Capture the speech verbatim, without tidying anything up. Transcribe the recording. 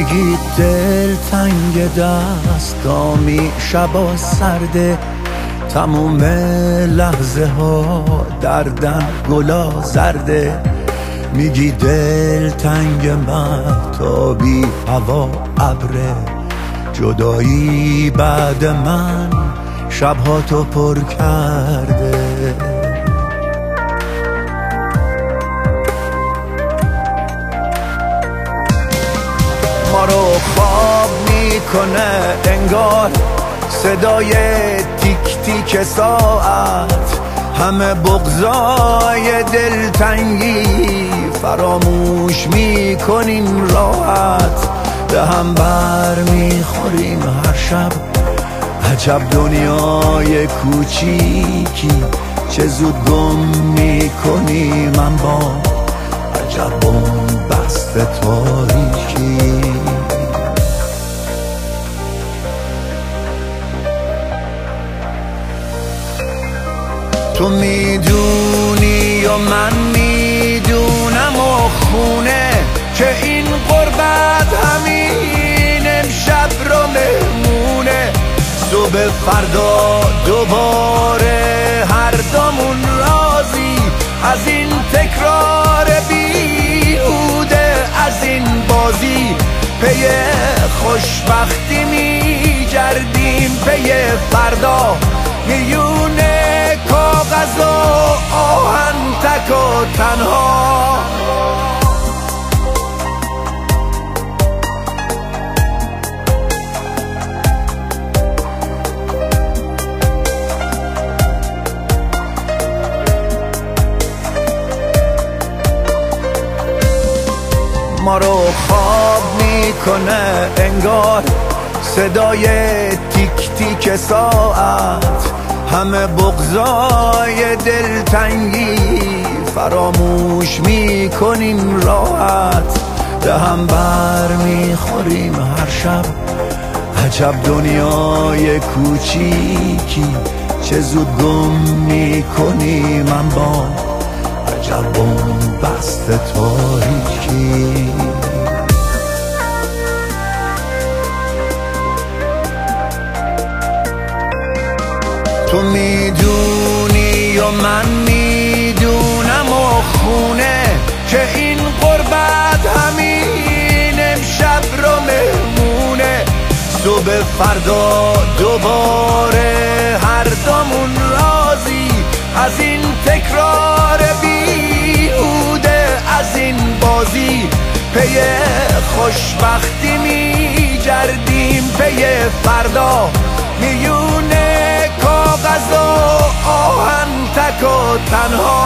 میگی دل تنگ دستامی، شبا سرده تموم لحظه ها دردن گلا زرده. میگی دل تنگ مهتابی، هوا ابره، جدایی بعد من شبها تو پر کرده. ما رو خواب میکنه انگار صدای تیک تیک ساعت، همه بغضای دلتنگی فراموش میکنیم راحت. به هم بر میخوریم هر شب، عجب دنیای کوچیکی، چه زود گم میکنیم اما عجب بن‌بست تاریکی. تو میدونی و من میدونم و خونه که این غربت همین امشب رو مهمونه. صبح فردا دوباره هر دومون راضی از این تکرار بیهوده، از این بازی پی خوشبختی میگردیم، پی فردا میونه کاغذ و آهن تک و تنها. ما رو خواب میکنه انگار صدای تیک تیک ساعت، همه بغضای دلتنگی فراموش میکنیم راحت. به هم بر میخوریم هر شب، عجب دنیای کوچیکی، چه زود گم میکنیم اما عجب بن‌بست تاریکی. تو میدونی و من میدونم و خونه که این غربت همین امشب رو مهمونه. صبح فردا دوباره هر دومون راضی از این تکرار بیهوده، از این بازی پی خوشبختی میگردیم، پی فردا میونه کاغذ و آهن تک و تنها.